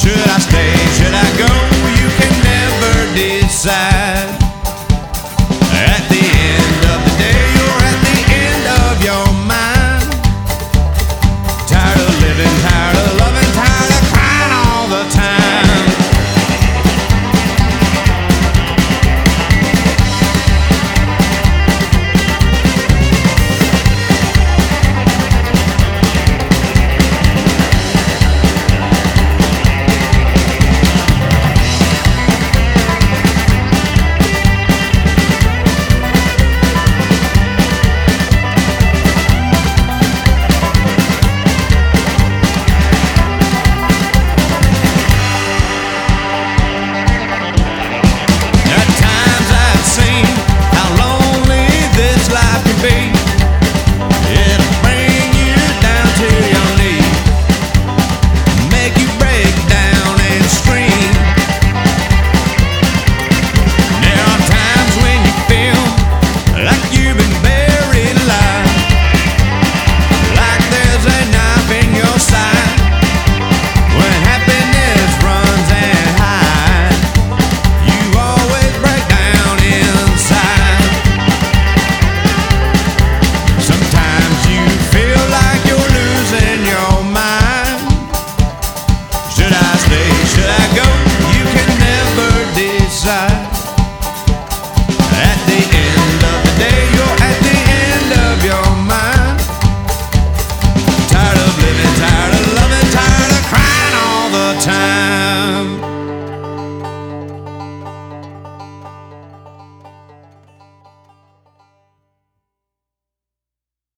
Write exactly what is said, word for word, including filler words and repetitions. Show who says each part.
Speaker 1: Should I stay? Should I go? You can never decide. At the end of the day, you're at the end of your mind. Tired of living, tired of loving, tired of crying all the time. Should I go? You can never decide.